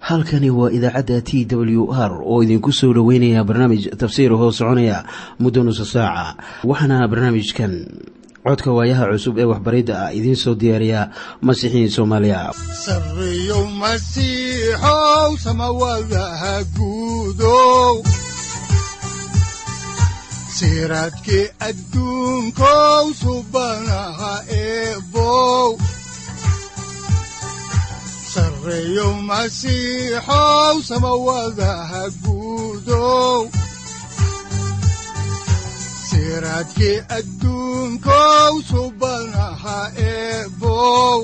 halkani waa idaacadda TWR oo idinku soo dhaweynaya barnaamij tafsiir hoo soconaya muddo nusu saaca. Waxaana barnaamijkan codka waayaha cusub ee waxbaridda ah idiin soo diyaariya Masiixiin Soomaaliya. Sareeyo Masiixow samawadaha guudow siraadkii adduunkow subanaha eebow Sareeyo Masiixow samawadaha guudow siraadkii adduunkow subanaha eebow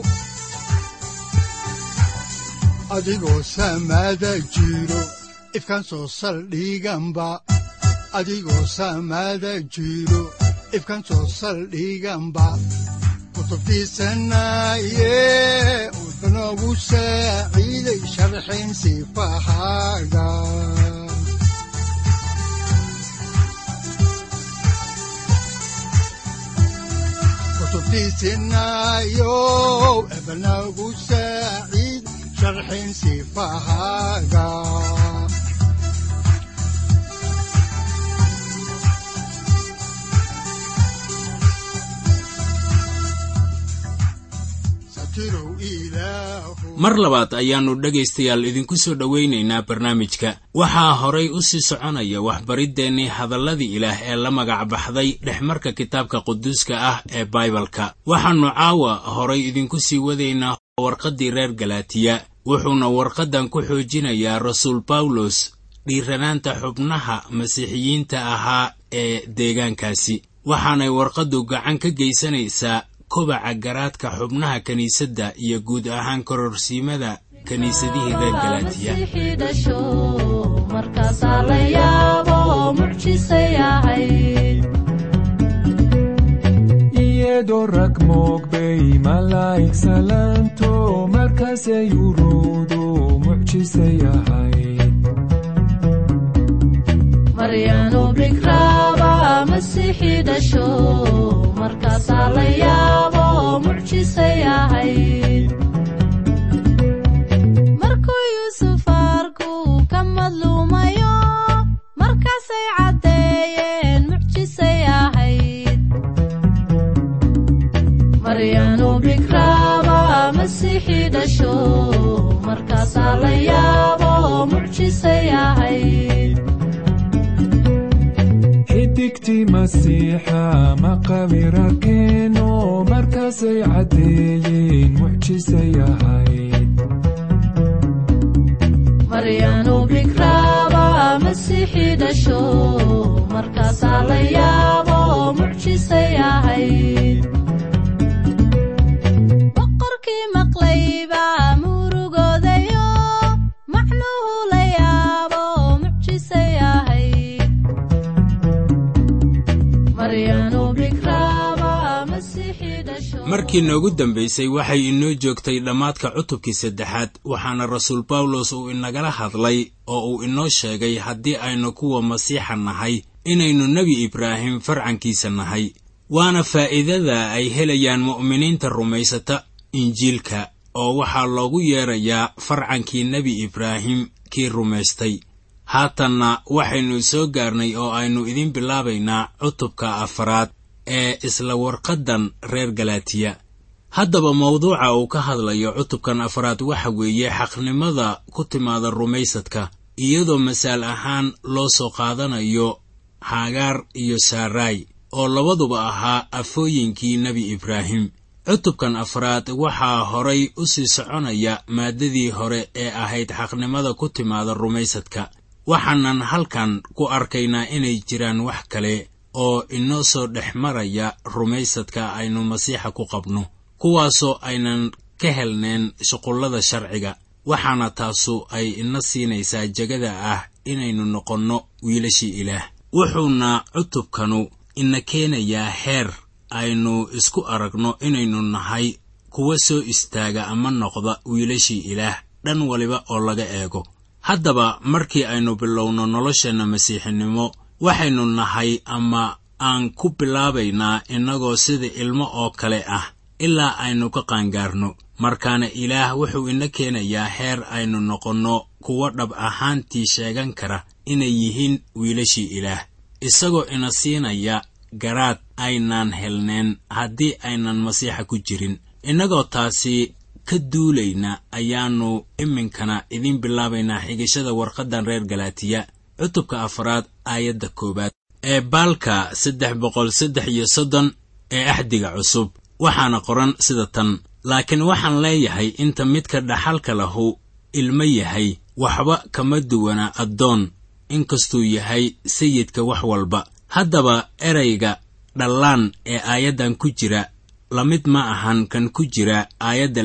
adigoo samada jiro ifkaan soo saldhiganba adigoo samada jiro ifkaan soo saldhiganba kutubtiisanaye udanogu saaciiday sharxin sifahaaga kutubtiisanayo udanogu saaciid sharxin sifahaaga mar labaad ayaannu dhegaystayaal idinku soo dhowaynaynaa barnaamijka. waxaa horay u sii soconaya waxbariddeenii hadalladii ilaah ee la magac baxday dhexmarka kitaabka quduuska ah ee baibalka. waxaannu caawa horay idinku sii wadaynaa warqaddii reer galaatiya. wuxuuna warqaddan ku xoojinayaa rasuul bawlos dhiiranaanta xubnaha masiixiyiinta ahaa ee deegaankaasi. waxaanay warqaddu gacan ka geysanaysaa kobaca garaadka xubnaha kiniisadda iyo guud ahaan kororsiimada kiniisadihii reer galaatiya. iyadoo rag moogbay malaa'ig salaanto markaasay uruudu mucjisay ahayd maryaano bikraaba masiixi dhasho markaasaa la yaabo mucjisay ahayd markuu yuusuf arku ka madluumayo markaasay caddeeyeen mucjisay ahayd maryaano bikraaba masiixi dhasho markaasaa la yaabo mucjisay ahayd xidigtii masiixa maqabirakeeno markaasay caddeeyeen mucjisay ahayd maryaano bikraaba masiixi dhasho markaasaa la yaabo mucjisay ahayd boqorkii maqlayba murugoodayo macnuhu la yaabo mucjisay ahayd markii noogu dambaysay waxay inoo joogtay dhammaadka cutubkii 3 waxaana rasuul bawlos uu inagala hadlay oo uu inoo sheegay haddii aynu kuwa masiixa nahay inaynu nebi ibraahim farcankiisa nahay. waana faa'iidada ay helayaan mu'miniinta rumaysata injiilka oo waxaa loogu yeerayaa farcankii nebi ibraahim kii rumaystay. haatanna waxaynu soo gaarnay oo aynu idin bilaabaynaa cutubka 4 ee isla warqaddan reer galaatiya. haddaba mawduuca uu ka hadlayo cutubkan 4 waxa weeye xaqnimada ku timaada rumaysadka, iyadoo masaal ahaan loo soo qaadanayo Hagaar iyo Saaraay oo labaduba ahaa afooyinkii nebi ibraahim. cutubkan 4 waxaa horay u sii soconaya maaddadii hore ee ahayd xaqnimada ku timaada rumaysadka. waxaanan halkan ku arkaynaa inay jiraan wax kale oo inoo soo dhex maraya rumaysadka aynu masiixa ku qabno, kuwaasoo aynan ka helneen shuqullada sharciga. waxaana taasu ay ina siinaysaa jagada ah inaynu noqonno wiilashii ilaah. wuxuuna cutubkanu ina keenayaa heer aynu isku aragno inaynu nahay kuwa soo istaaga ama noqda wiilashii ilaah dhan waliba oo laga eego. haddaba markii aynu bilowno nolosheenna masiixinimo waxaynu nahay ama aan ku bilaabaynaa innagoo sida ilmo oo kale ah ilaa aynu ka qaangaarno. markaana ilaah wuxuu ina keenayaa heer aynu noqonno kuwa dhab ahaantii sheegan kara inay yihiin wiilashii ilaah, isagoo ina siinaya garaad aynaan helneen haddii aynan masiixa ku jirin. innagoo taasi ka duulayna ayaannu iminkana idin bilaabaynaa xigashada warqaddan reer Galaatiya cutubka 4 aayadda 1 ee baalka 333 ee axdiga cusub. waxaana qoran sida tan: laakiin waxaan leeyahay inta midka dhaxalka lahu ilmo yahay, waxba kama duwana addoon, inkastuu yahay sayidka wax walba. haddaba erayga dhallaan ee aayaddan ku jira lamid ma ahan kan ku jira aayadda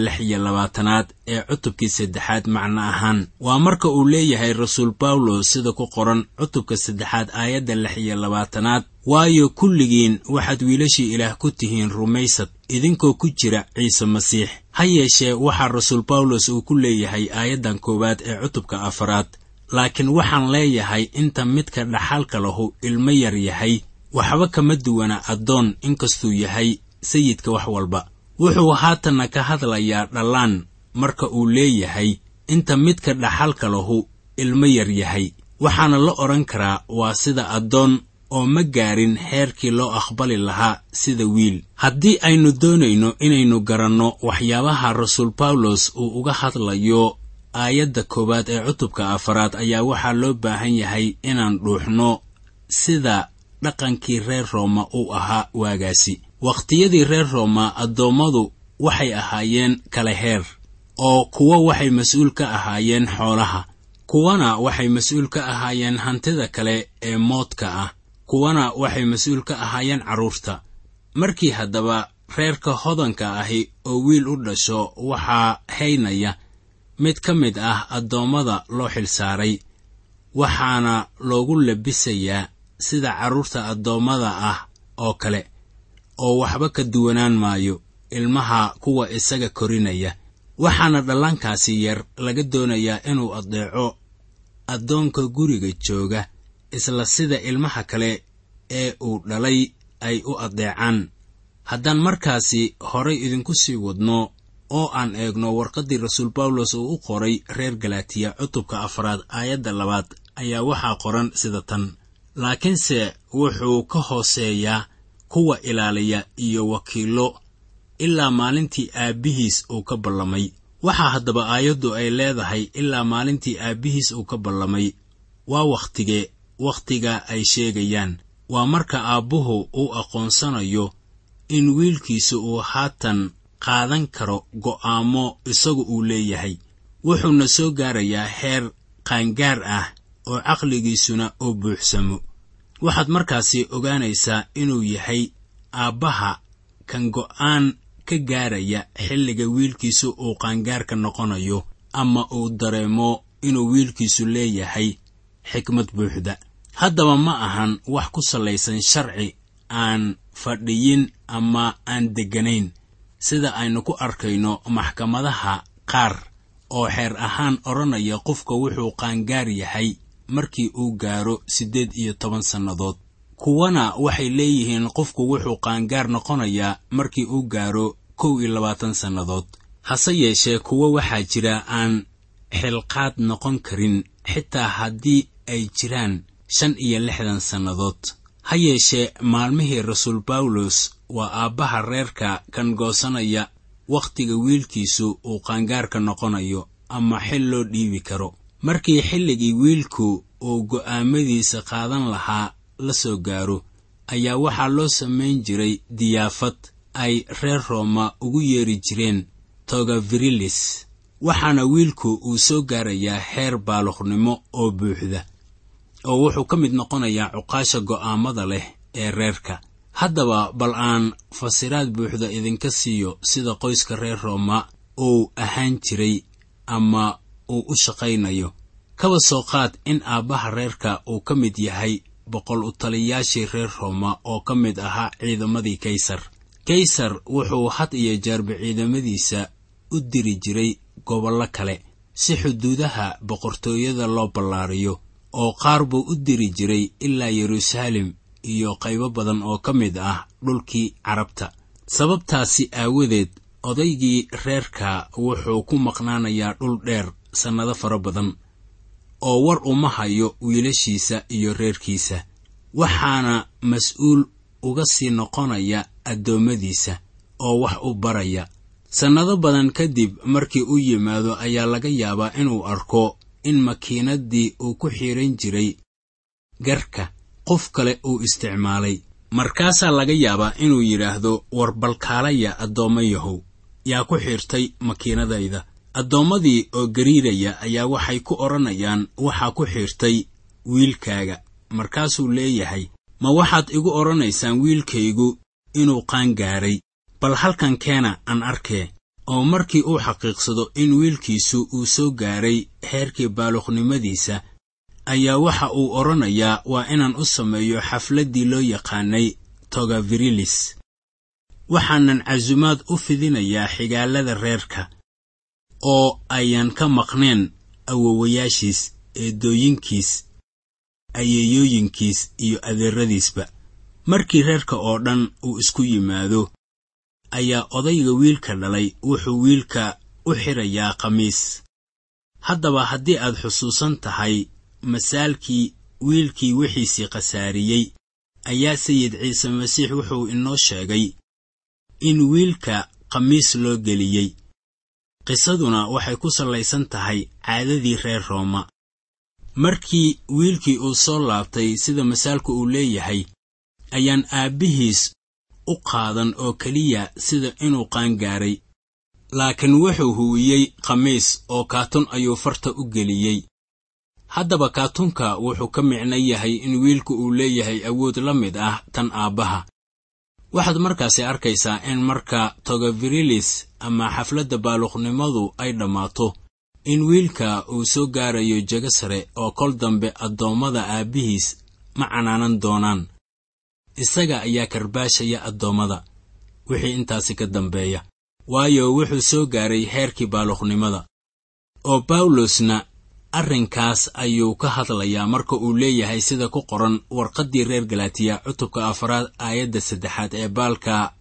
26 ee cutubkii 3 macno ahaan. waa marka uu leeyahay rasuul Bawlos sida ku qoran cutubka 3 aayadda 26: waayo kulligiin waxaad wiilashii ilaah ku tihiin rumaysad idinkoo ku jira Ciise Masiix. ha yeeshee waxaa rasuul Bawlos uu ku leeyahay aayaddan 1 ee cutubka 4: laakiin waxaan leeyahay inta midka dhaxalka lahu ilmo yar yahay, waxba kama duwana addoon, inkastuu yahay sayidka wax walba. wuxuu haatana ka hadlayaa dhallaan marka uu leeyahay inta midka dhaxalka lahu ilmo yar yahay. waxaana la odhan karaa waa sida addoon oo ma gaarin heerkii loo aqbali lahaa sida wiil. haddii aynu doonayno inaynu garanno waxyaabaha rasuul Bawlos uu uga hadlayo aayadda 1 ee cutubka 4 ayaa waxaa loo baahan yahay inaan dhuuxno sida dhaqankii reer Rooma uu ahaa waagaasi. waqtiyadii reer Rooma addoommadu waxay ahaayeen kala heer, oo kuwa waxay mas'uul ka ahaayeen xoolaha, kuwana waxay mas'uul ka ahaayeen hantida kale ee moodka ah, kuwana waxay mas'uul ka ahaayeen carruurta. markii haddaba reerka hodanka ahi oo wiil u dhasho, waxaa haynaya mid ka mid ah addoommada loo xilsaaray, waxaana loogu labisayaa sida carruurta addoommada ah oo kale, oo waxba ka duwanaan maayo ilmaha kuwa isaga korinaya. waxaana dhallaankaasi yar laga doonayaa inuu adeeco addoonka guriga jooga, isla sida ilmaha kale ee uu dhalay ay u adeecaan. haddaan markaasi horay idinku sii wadno oo aan eegno warqaddii rasuul Bawlos uu u qoray reer Galaatiya cutubka 4 aayadda 2 ayaa waxaa qoran sida tan: laakiinse wuxuu ka hooseeyaa kuwa ilaaliya iyo wakiilo ilaa maalintii aabbihiis uu ka ballamay. waxaa haddaba aayaddu ay leedahay ilaa maalintii aabbihiis uu ka ballamay. waa wakhtiga ay sheegayaan. waa marka aabbuhu uu aqoonsanayo in wiilkiisu uu haatan qaadan karo go'aamo isagu uu leeyahay. wuxuuna soo gaarayaa heer qaangaar ah oo caqligiisuna uu buuxsamo. waxaad markaasi ogaanaysaa inuu yahay aabbaha kan go'aan ka gaaraya xilliga wiilkiisu uu qaangaarka noqonayo, ama uu dareemo inuu wiilkiisu leeyahay xikmad buuxda. haddaba ma ahan wax ku salaysan sharci aan fadhiyin ama aan degganayn, sida aynu ku arkayno maxkamadaha qaar oo xeer ahaan odhanaya qofka wuxuu qaangaar yahay markii uu gaaro 18 sannadood. kuwana waxay leeyihiin qofku wuxuu qaangaar noqonayaa markii uu gaaro 21 sannadood. hase yeeshee kuwa waxaa jira aan xilqaad noqon karin xitaa haddii ay jiraan 65 sannadood. ha yeeshee maalmihii rasuul Bawlos waa aabbaha reerka kan goosanaya wakhtiga wiilkiisu uu qaangaarka noqonayo ama xil loo dhiibi karo. markii xilligii wiilku uu go'aamadiisa qaadan lahaa la soo gaaro, ayaa waxaa loo samayn jiray diyaafad ay reer Rooma ugu yeeri jireen toga virilis. waxaana wiilku uu soo gaarayaa heer baaluqnimo oo buuxda, oo wuxuu ka mid noqonayaa cuqaasha go'aamada leh ee reerka. haddaba bal aan fasiraad buuxda idinka siiyo sida qoyska reer Rooma uu ahaan jiray ama uu u shaqaynayo. kaba soo qaad in aabbaha reerka uu ka mid yahay boqol u taliyaashii reer Rooma oo ka mid ahaa ciidamadii kaysar wuxuu had iyo jeerba ciidamadiisa u diri jiray gobollo kale si xuduudaha boqortooyada loo ballaariyo, oo qaar buu u diri jiray ilaa Yeruusaalem iyo qaybo badan oo ka mid ah dhulkii Carabta. sababtaasi aawadeed odaygii reerka wuxuu ku maqnaanayaa dhul dheer sannado fara badan oo war uma hayo wiilashiisa iyo reerkiisa, waxaana mas'uul uga sii noqonaya addoommadiisa oo wax u baraya. sannado badan kadib markii uu yimaado ayaa laga yaabaa inuu arko in makiinaddii uu ku xiran jiray garka qof kale uu isticmaalay. markaasaa laga yaabaa inuu yidhaahdo, war balkaalaya addoommayahow, yaa ku xirtay makiinadayda. addoommadii oo gariiraya ayaa waxay ku odhanayaan, waxaa ku xirtay wiilkaaga. markaasuu leeyahay, ma waxaad igu odhanaysaan wiilkaygu inuu qaangaaray? bal halkan keena aan arkee. oo markii uu xaqiiqsado in wiilkiisu uu soo gaaray heerkii baaluqnimadiisa, ayaa waxa uu odhanayaa, waa inaan u sameeyo xafladdii loo yaqaanay toga virilis. waxaanan casumaad u fidinayaa xigaalada reerka oo ayaan ka maqneen awowayaashiis, eedooyinkiis, ayeeyooyinkiis iyo adeeradiisba. markii reerka oo dhan uu isku yimaado, ayaa odayga wiilka dhalay wuxuu wiilka u xirayaa qamiis. haddaba haddii aad xusuusan tahay masaalkii wiilkii wixiisii khasaariyey, ayaa sayid ciise masiix wuxuu inoo sheegay in wiilka qamiis loo geliyey. qisaduna waxay ku sallaysan tahay caadadii reer Rooma. markii wiilkii uu soo laabtay sida masaalku uu leeyahay, ayaan aabbihiis u qaadan oo keliya sida inuu qaangaaray, laakiin wuxuu huwiyey qamiis oo kaatun ayuu farta u geliyey. haddaba kaatunka wuxuu ka micno yahay in wiilku uu leeyahay awood la mid ah tan aabbaha. waxaad markaasi arkaysaa in marka toga virilis ama xafladda baaluqnimadu ay dhammaato, in wiilka uu soo gaarayo jago sare oo kol dambe addoommada aabbihiis ma canaanan doonaan. isaga ayaa karbaashaya addoommada wixii intaasi ka dambeeya, waayo wuxuu soo gaaray heerkii baaluqnimada. oo bawlosna arrinkaas ayuu ka hadlayaa marka uu leeyahay sida ku qoran warqaddii reer Galatiya cutubka 4 aayadda 3 ee baalka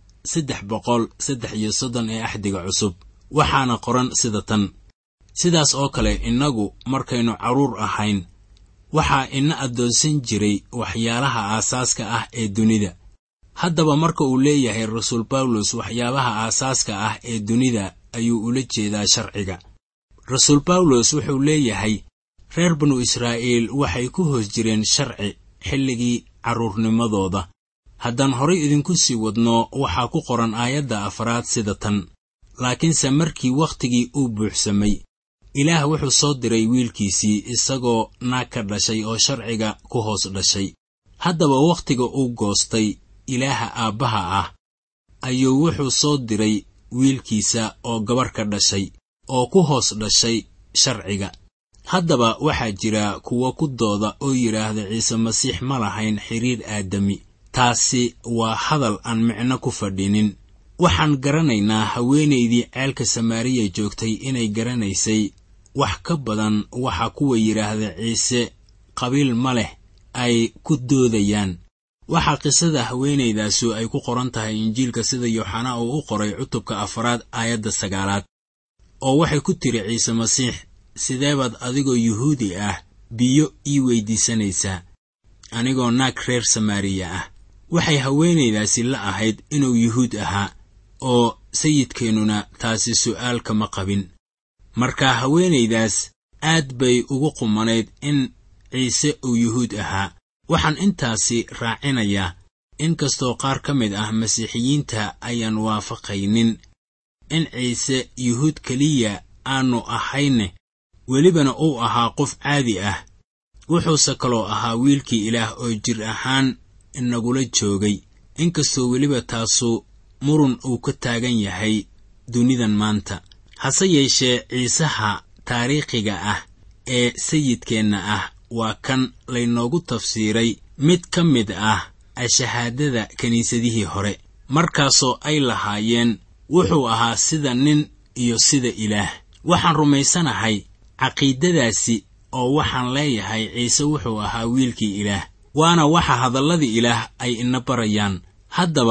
330 ee axdiga cusub. waxaana qoran sida tan: sidaas oo kale innagu markaynu carruur ahayn, waxaa ina addoonsan jiray waxyaalaha aasaaska ah ee dunida. haddaba marka uu leeyahay rasuul Bawlos waxyaabaha aasaaska ah ee dunida, ayuu ula jeedaa sharciga. rasuul Bawlos wuxuu leeyahay, reer banu Israa'iil waxay ku hoos jireen sharci xilligii carruurnimadooda. haddaan horay idinku sii wadno, waxaa ku qoran aayadda 4 sida tan: laakiinse markii wakhtigii uu buuxsamay, ilaah wuxuu soo diray wiilkiisii, isagoo naag ka dhashay oo sharciga ku hoos dhashay. haddaba wakhtiga uu goostay ilaaha aabbaha ah, ayuu wuxuu soo diray wiilkiisa oo gabar ka dhashay oo ku hoos dhashay sharciga. haddaba waxaa jira kuwa ku dooda oo yidhaahda ciise masiix ma lahayn xiriir aadami. taasi waa hadal aan micno ku fadhinin. waxaan garanaynaa haweenaydii ceelka Samaariya joogtay inay garanaysay wax ka badan waxa kuwa yidhaahda ciise qabiil ma leh ay ku doodayaan. waxaa qisada haweenaydaasu ay ku qoran tahay injiilka sida Yooxana uu u qoray cutubka 4 aayadda 9, oo waxay ku tiri ciise masiix, sidee baad adigoo yuhuudi ah biyo ii weydiisanaysaa, anigoo naag reer Samaariya ah? waxay haweenaydaasi la ahayd inuu yuhuud ahaa, oo sayidkeennuna taasi su'aal kama qabin. markaa haweenaydaas aad bay ugu qumanayd in ciise uu yuhuud ahaa. waxaan intaasi raacinayaa, in kastoo qaar ka mid ah masiixiyiinta ayaan waafaqaynin in ciise yuhuud keliya aanu ahayne, welibana uu ahaa qof caadi ah, wuxuuse kaloo ahaa wiilkii ilaah oo jir ahaan inagula joogay, inkastoo weliba taasu murun uu ka taagan yahay dunidan maanta. hase yeeshee ciisaha taariikhiga ah ee sayidkeenna ah waa kan laynoogu tafsiiray mid ka mid ah shahaadada kiniisadihii hore, markaasoo ay lahaayeen wuxuu ahaa sida nin iyo sida ilaah. waxaan rumaysanahay caqiidadaasi oo waxaan leeyahay ciise wuxuu ahaa wiilkii ilaah, waana waxa hadalladii ilaah ay ina barayaan. haddaba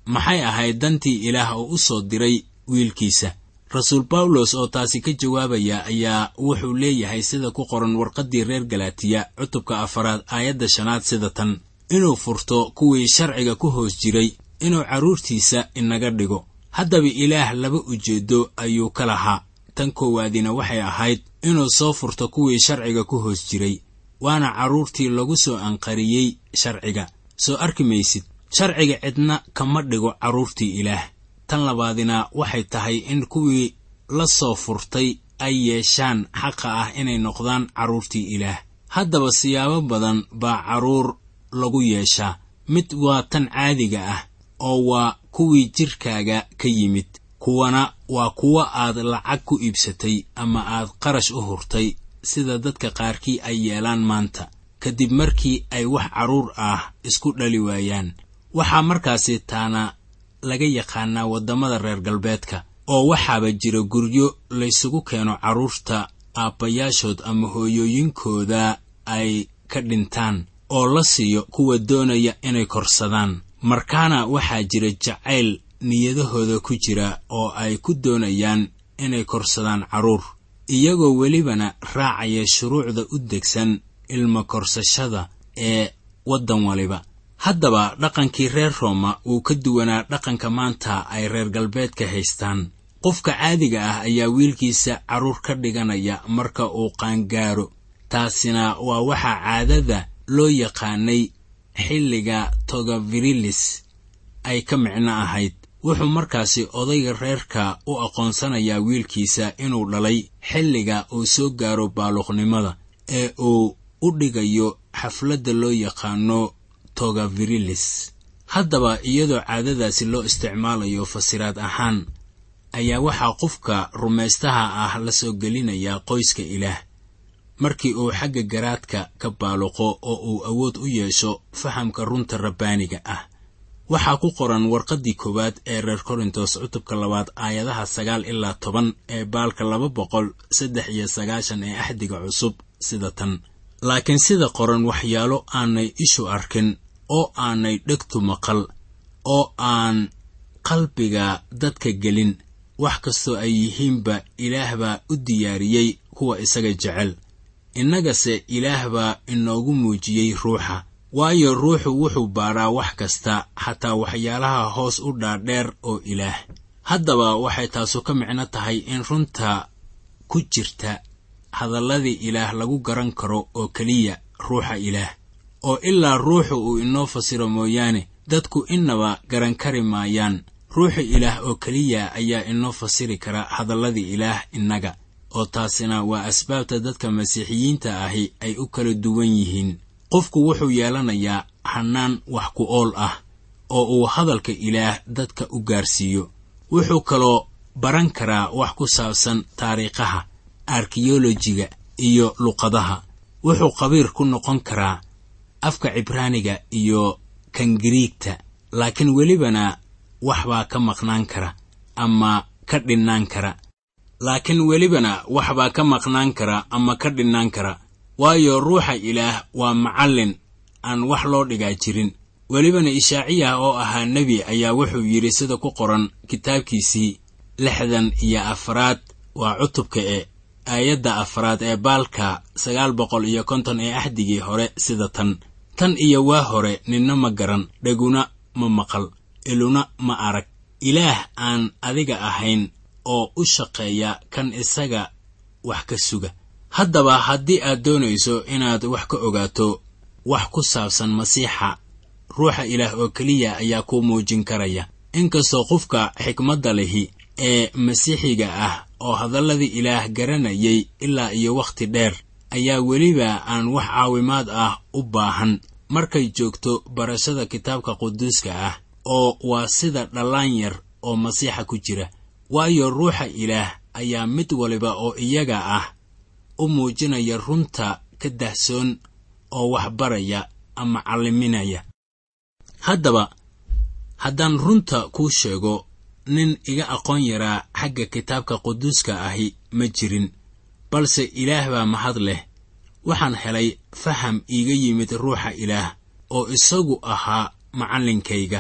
maxay ahayd dantii ilaah oo u soo diray wiilkiisa? rasuul bawlos oo taasi ka jawaabaya ayaa wuxuu leeyahay sida ku qoran warqaddii reer Galaatiya cutubka 4 aayadda 5 sida tan: inuu furto kuwii sharciga ku hoos jiray, inuu carruurtiisa inaga dhigo. haddaba ilaah laba ujeedo ayuu ka lahaa. tan koowaadina waxay ahayd inuu soo furto kuwii sharciga ku hoos jiray, waana carruurtii lagu soo anqariyey sharciga. soo arki maysid, sharciga cidna kama dhigo carruurtii ilaah. tan labaadina waxay tahay in kuwii la soo furtay ay yeeshaan xaqa ah inay noqdaan carruurtii ilaah. haddaba siyaabo badan baa carruur lagu yeeshaa. mid waa tan caadiga ah oo waa kuwii jirkaaga ka yimid. kuwana waa kuwa aad lacag ku iibsatay ama aad qarash u hurtay, sida dadka qaarkii ay yeelaan maanta kadib markii ay wax carruur ah isku dhali waayaan. waxaa markaasi taana laga yaqaanaa waddamada reer galbeedka, oo waxaaba jira guryo laysugu keeno carruurta aabbayaashood ama hooyooyinkooda ay ka dhintaan oo la siiyo kuwa doonaya inay korsadaan. markaana waxaa jira jacayl niyadahooda ku jira oo ay ku doonayaan inay korsadaan carruur, iyagoo welibana raacaya shuruucda u degsan ilma korsashada ee waddan waliba. haddaba dhaqankii reer Rooma uu ka duwanaa dhaqanka maanta ay reer galbeedka haystaan. qofka caadiga ah ayaa wiilkiisa carruur ka dhiganaya marka uu qaangaaro. taasina waa waxa caadada loo yaqaanay xilliga toga virilis ay ka micno ahayd. wuxuu markaasi odayga reerka u aqoonsanayaa wiilkiisa inuu dhalay xilliga uu soo gaaro baaluqnimada ee uu u dhigayo xafladda loo yaqaano toga virilis. haddaba iyadoo caadadaasi loo isticmaalayo fasiraad ahaan, ayaa waxaa qofka rumaystaha ah la soo gelinayaa qoyska ilaah markii uu xagga garaadka ka baaluqo oo uu awood u yeesho fahamka runta rabbaaniga ah. waxaa ku qoran warqaddii 1 ee reer Korintos cutubka 2 aayadaha 9 ilaa 10 ee baalka 293 ee axdiga cusub sida tan: laakiin sida qoran, waxyaalo aanay ishu arkin oo aanay dhegtu maqal oo aan qalbiga dadka gelin, wax kastoo ay yihiinba ilaah baa u diyaariyey kuwa isaga jecel. innagase ilaah baa inoogu muujiyey ruuxa, waayo ruuxu wuxuu baaraa wax kasta, xataa waxyaalaha hoos u dhaadheer oo ilaah. haddaba waxay taasu ka micno tahay in runta ku jirta hadalladii ilaah lagu garan karo oo keliya ruuxa ilaah, oo ilaa ruuxu uu inoo fasiro mooyaane dadku innaba garan kari maayaan. ruuxa ilaah oo keliya ayaa inoo fasiri kara hadalladii ilaah innaga, oo taasina waa asbaabta dadka masiixiyiinta ahi ay u kala duwan yihiin. qofku wuxuu yeelanayaa hannaan wax ku ool ah oo uu hadalka ilaah dadka u gaarsiiyo. wuxuu kaloo baran karaa wax ku saabsan taariikhaha, arkeolojiga iyo luqadaha. wuxuu khabiir ku noqon karaa afka cibraaniga iyo kan Giriigta, laakiin welibana waxbaa ka maqnaan kara ama ka dhinnaan kara. waayo ruuxa ilaah waa macallin aan wax loo dhigaa jirin. welibana Ishaaciya oo ahaa nebi ayaa wuxuu yidhi sida ku qoran kitaabkiisii 64 waa cutubka aayadda 4 ee baalka 950 ee axdigii hore sida tan: tan iyo waa hore ninna ma garan, dhaguna ma maqal, iluna ma arag, ilaah aan adiga ahayn oo u shaqeeya kan isaga wax ka suga. haddaba haddii aad doonayso inaad wax ka ogaato wax ku saabsan masiixa, ruuxa ilaah oo keliya ayaa ku muujin karaya. inkastoo qofka xikmadda lehi ee masiixiga ah oo hadalladii ilaah garanayay ilaa iyo wakhti dheer ayaa weliba aan wax caawimaad ah u baahan markay joogto barashada kitaabka quduuska ah, oo waa sida dhallaan yar oo masiixa ku jira. waayo ruuxa ilaah ayaa mid waliba oo iyaga ah u muujinaya runta ka dahsoon oo wax baraya ama calliminaya. haddaba haddaan runta kuu sheego, nin iga aqoon yaraa xagga kitaabka quduuska ahi ma jirin, balse ilaah baa mahad leh. waxaan helay faham iiga yimid ruuxa ilaah oo isagu ahaa macallinkayga,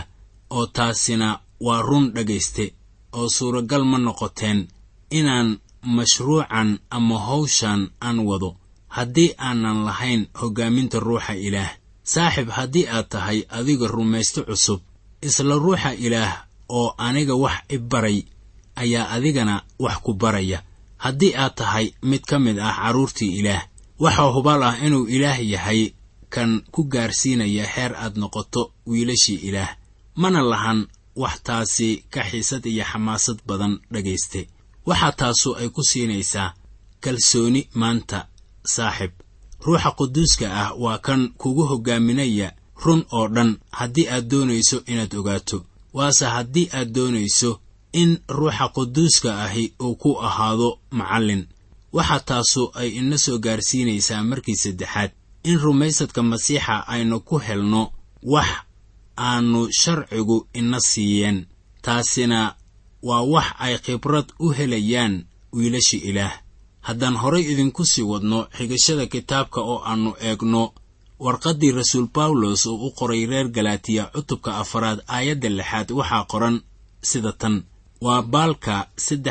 oo taasina waa run dhegayste, oo suuragal ma noqoteen inaan mashruucan ama hawshan aan wado haddii aanan lahayn hoggaaminta ruuxa ilaah. saaxiib, haddii aad tahay adiga rumaysto cusub, isla ruuxa ilaah oo aniga wax i baray ayaa adigana wax ku baraya. haddii aad tahay mid ka mid ah carruurtii ilaah, waxaa hubaal ah inuu ilaah yahay kan ku gaarsiinaya heer aad noqoto wiilashii ilaah. mana lahan wax taasi ka xiisad iyo xamaasad badan dhegayste. waxaa taasu ay ku siinaysaa kalsooni maanta saaxiib. ruuxa quduuska ah waa kan kugu hoggaaminaya run oo dhan haddii aad doonayso inaad ogaato. waase haddii aad doonayso in ruuxa quduuska ahi uu ku ahaado macallin. waxaa taasu ay ina soo gaarsiinaysaa markii saddexaad in rumaysadka masiixa aynu ku helno wax aanu sharcigu ina siiyeen. taasina waa wax ay khibrad u helayaan wiilasha ilaah. haddaan horay idinku sii wadno xigashada kitaabka oo aannu eegno warqaddii rasuul bawlos uu u qoray reer galatiya cutubka 4 aayadda 6 waxaa qoran sida tan: waa baalka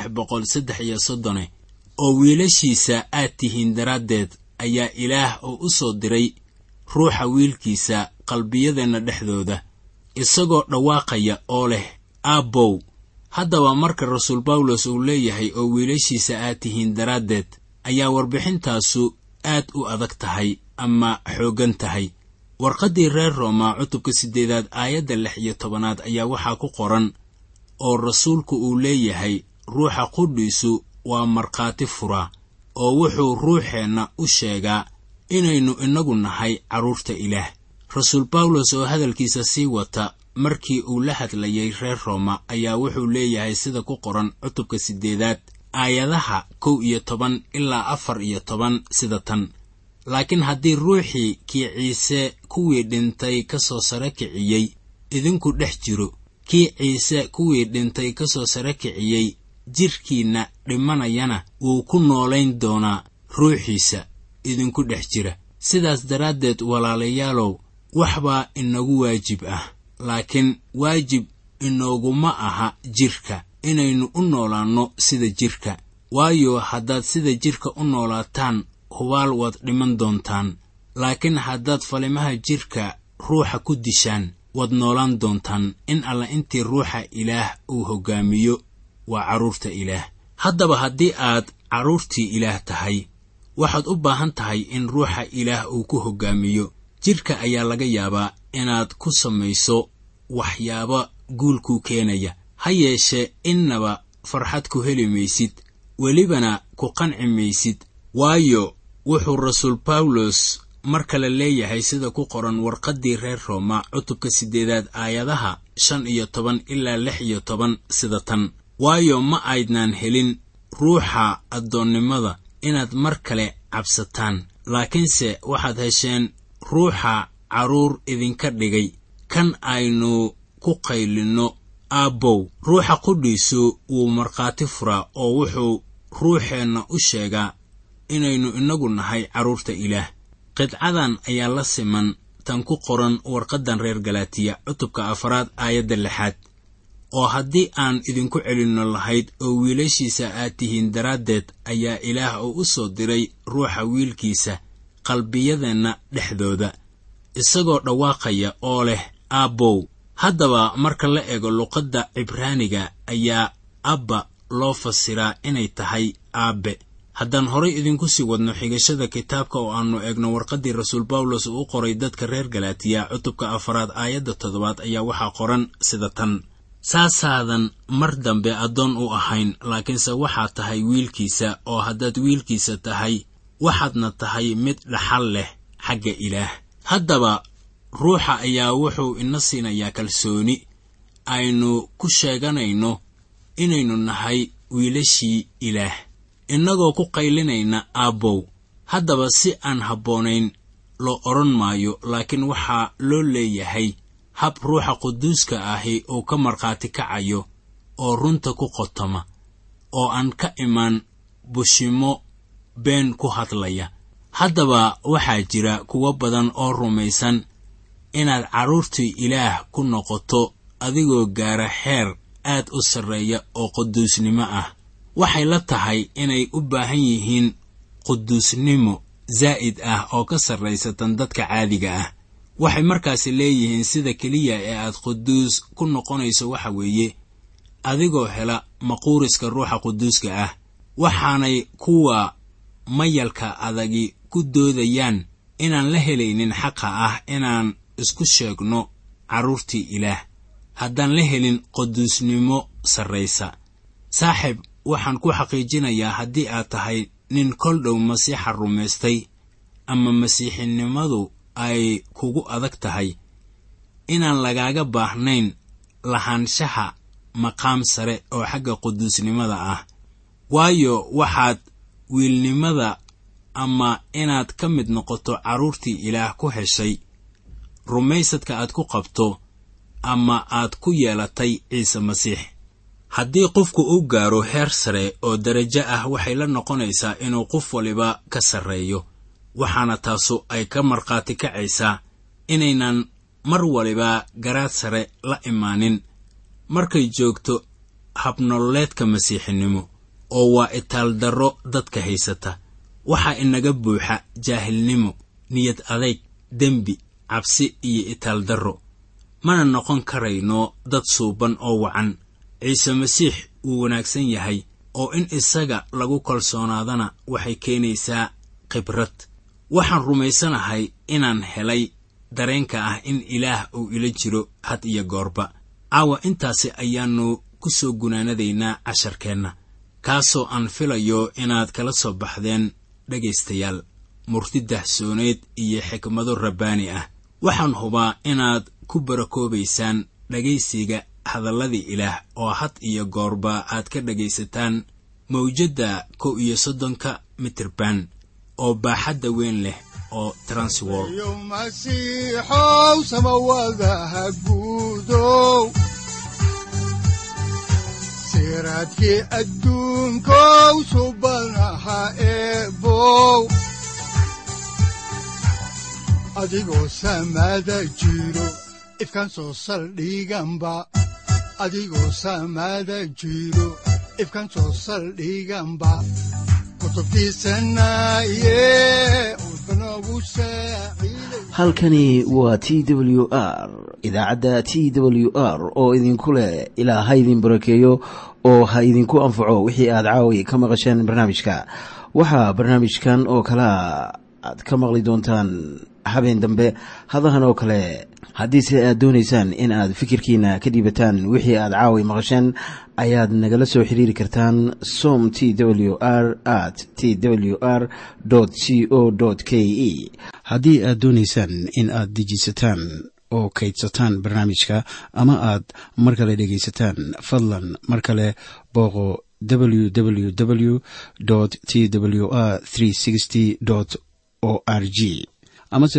330 oo wiilashiisa aad tihiin daraaddeed ayaa ilaah oo u soo diray ruuxa wiilkiisa qalbiyadeenna dhexdooda, isagoo dhawaaqaya oo leh aabbow. haddaba marka rasuul bawlos uu leeyahay oo wiilashiisa aad tihiin daraaddeed, ayaa warbixintaasu aad u adag tahay ama xooggan tahay. warqaddii reer rooma cutubka 8 aayadda 16 ayaa waxaa ku qoran oo rasuulku uu leeyahay ruuxa qudhiisu waa markhaati fura oo wuxuu ruuxeenna u sheegaa inaynu inagu nahay carruurta ilaah. rasuul bawlos oo hadalkiisa sii wata markii uu la hadlayay reer rooma ayaa wuxuu leeyahay sida ku qoran cutubka 8 aayadaha 11 ilaa 14 sida tan: laakiin haddii ruuxii kii ciise kuwii dhintay ka soo sare kiciyey idinku dhex jiro, kii ciise kuwii dhintay ka soo sare kiciyey jirkiinna dhimanayana wuu ku noolayn doonaa ruuxiisa idinku dhex jira. sidaas daraaddeed walaalayaalow, waxbaa inagu waajib ah, laakiin waajib inooguma aha jirka inaynu u noolaanno sida jirka. waayo haddaad sida jirka u noolaataan hubaal waad dhiman doontaan, laakiin haddaad falimaha jirka ruuxa ku dishaan waad noolaan doontaan in alla intii ruuxa ilaah uu hoggaamiyo waa carruurta ilaah. haddaba haddii aad carruurtii ilaah tahay, waxaad u baahan tahay in ruuxa ilaah uu ku hoggaamiyo. jirka ayaa laga yaabaa inaad ku samayso waxyaabo guulkuu keenaya, ha yeeshee innaba farxad ku heli maysid, welibana ku qanci maysid. waayo wuxuu rasuul bawlos mar kale leeyahay sida ku qoran warqaddii reer rooma cutubka 8 aayadaha 15 ilaa 16 sida tan: waayo ma aydnaan helin ruuxa addoonnimada inaad mar kale cabsataan, laakiinse waxaad hesheen ruuxa carruur idinka dhigay, kan aynu ku qaylinno aabbow. ruuxa qudhiisu wuu markhaati furaa oo wuxuu ruuxeenna u sheegaa inaynu inagu nahay carruurta ilaah. qidcadan ayaa la siman tan ku qoran warqaddan reer galatiya cutubka 4 aayadda 6: oo haddii aan idinku celinno lahayd oo wiilashiisa aad tihiin daraaddeed ayaa ilaah oo u soo diray ruuxa wiilkiisa qalbiyadeenna dhexdooda, isagoo dhawaaqaya oo leh aabbow. haddaba marka la eego luqadda cibraaniga ayaa abba loo fasiraa inay tahay aabbe. haddaan horay idinku sii wadno xigashada kitaabka oo aannu eegno warqaddii rasuul bawlos uu u qoray dadka reer galatiya cutubka 4 aayadda 7 ayaa waxaa qoran sida tan: saasaadan mar dambe addoon u ahayn, laakiinse waxaad tahay wiilkiisa, oo haddaad wiilkiisa tahay waxaadna tahay mid dhaxal leh xagga ilaah. haddaba ruuxa ayaa wuxuu ina siinayaa kalsooni aynu ku sheeganayno inaynu nahay wiilashii ilaah, innagoo ku qaylinayna aabbow. haddaba si aan habboonayn loo odhan maayo, laakiin waxaa loo leeyahay hab ruuxa quduuska ahi uu ka markhaati kacayo oo runta ku qotoma, oo aan ka imaan bushimo been ku hadlaya. haddaba waxaa jira kuwo badan oo rumaysan inaad carruurtii ilaah ku noqoto adigoo gaara xeer aad u sarreeya oo quduusnimo ah. waxay la tahay inay u baahan yihiin quduusnimo zaa'id ah oo ka sarraysatan dadka caadiga ah. waxay markaasi leeyihiin sida keliya ee aad quduus ku noqonayso waxa weeye adigoo hela maquuriska ruuxa quduuska ah. waxaanay kuwa mayalka adagi ku doodayaan inaan la helaynin xaqa ah inaan isku sheegno carruurtii ilaah haddaan la helin quduusnimo sarraysa. saaxiib, waxaan ku xaqiijinayaa haddii aad tahay nin kol dhow masiixa rumaystay ama masiixinimadu ay kugu adag tahay, inaan lagaaga baahnayn lahaanshaha maqaam sare oo xagga quduusnimada ah. waayo waxaad wiilnimada ama inaad ka mid noqoto carruurtii ilaah ku heshay rumaysadka aad ku qabto ama aad ku yeelatay ciise masiix. haddii qofku uu gaaro heer sare oo darajo ah, waxay la noqonaysaa inuu qof waliba ka sarreeyo, waxaana taasu ay ka markhaati kacaysaa inaynan mar waliba garaad sare la imaanin markay joogto habnololeedka masiixinimo, oo waa itaaldarro dadka haysata. waxaa inaga buuxa jaahilnimo, niyad adayg, dembi, cabsi iyo itaaldarro. mana noqon karayno dad suuban oo wacan. ciise masiix wuu wanaagsan yahay, oo in isaga lagu kalsoonaadana waxay keenaysaa khibrad. waxaan rumaysanahay inaan helay dareenka ah in ilaah uu ila jiro had iyo goorba. caawa intaasi ayaannu ku soo gunaanadaynaa casharkeenna, kaasoo aan filayo inaad kala soo baxdeen dhegaystayaal murti dahsooneed iyo xikmado rabbaani ah. waxaan hubaa inaad ku barakoobaysaan dhegaysiga hadalladii ilaah oo had iyo goorba aad ka dhegaysataan mawjadda 31 mitirban oo baaxadda weyn leh oo transworld. masiixow samawadaha guudow, siraadkii adduunkow subanaha eebow, adigoo samada jiro ifkaan soo saldhiganba, adigoo samada jiro ifkaan soo saldhiganba. halkani waa TWR, idaacadda TWR oo idinku leh ilaa ha idin barakeeyo oo ha idinku anfaco wixii aad caawi ka maqasheen barnaamijka. waxaa barnaamijkan oo kala aad ka maqli doontaan habeen dambe hadahan oo kale. haddiise aad doonaysaan in aad fikirkiina ka dhiibataan wixii aad caawi maqasheen, ayaad nagala soo xiriiri kartaan som twr@twr.co.ke. haddii aad doonaysaan in aad dejisataan oo kaydsataan barnaamijka ama aad mar kale dhegaysataan, fadlan mar kale booqo www.twr360.org amase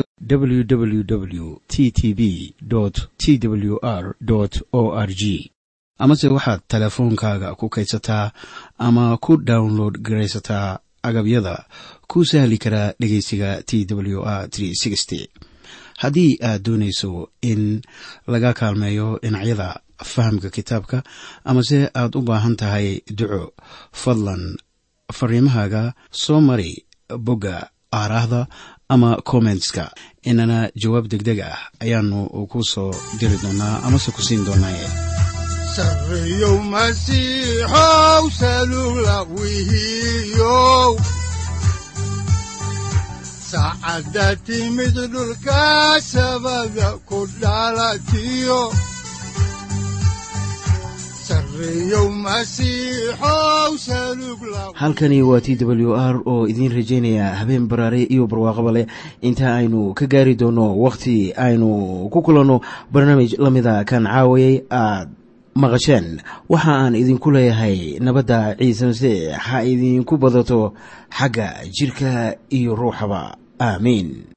www.ttb.twr.org. amase waxaad teleefoonkaaga ku kaydsataa ama ku download garaysataa agabyada ku sahli karaa dhegaysiga TWR 360. haddii aad doonayso in laga kaalmeeyo dhinacyada fahamka kitaabka, amase aad u baahan tahay duco, fadlan fariimahaaga soo mari bogga aaraahda ama commentska. inana jawaab degdeg ah ayaanu ku soo diri doonaa amase ku siin doonaaye. sarreyow masiixow salugla wihiyow, saacadda timid dhulka sabada ku dhalatiyo. halkani waa TWR oo idiin rajaynaya habeen baraare iyo barwaaqaba leh, inta aynu ka gaari doono wakhti aynu ku kulanno barnaamij la mida kan caawayay aad maqasheen. waxa aan idinku leeyahay nabadda ciise masiix ha idinku badato xagga jirka iyo ruuxaba. aamiin.